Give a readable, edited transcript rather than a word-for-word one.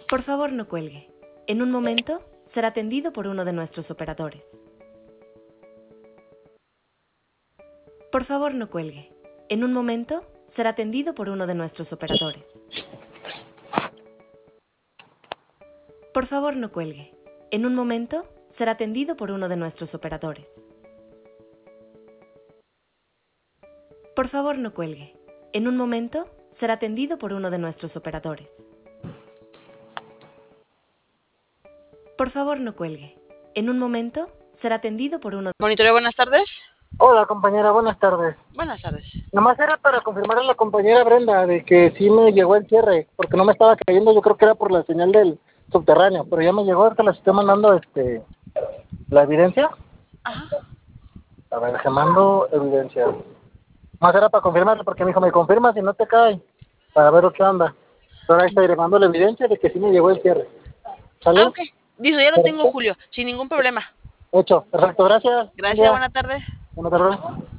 Por favor, no cuelgue. En un momento será atendido por uno de nuestros operadores. Por favor, no cuelgue. En un momento será atendido por uno de nuestros operadores. Por favor, no cuelgue. En un momento será atendido por uno de nuestros operadores. Por favor, no cuelgue. En un momento será atendido por uno de nuestros operadores. Por favor, no cuelgue. En un momento será atendido por uno... Monitoreo, buenas tardes. Hola compañera, buenas tardes. Buenas tardes. Nomás era para confirmar a la compañera Brenda de que sí me llegó el cierre, porque no me estaba cayendo, yo creo que era por la señal del subterráneo, pero ya me llegó, ahorita les estoy mandando la evidencia. Ajá. A ver, te mando evidencia. Más era para confirmarle, porque me dijo, me confirma si no te cae, para ver qué onda. Pero ahí estoy mando la evidencia de que sí me llegó el cierre. ¿Sale? Ok. Listo, ya lo tengo, Julio, sin ningún problema. Hecho, perfecto, gracias. Gracias, buena tarde. Buenas tardes.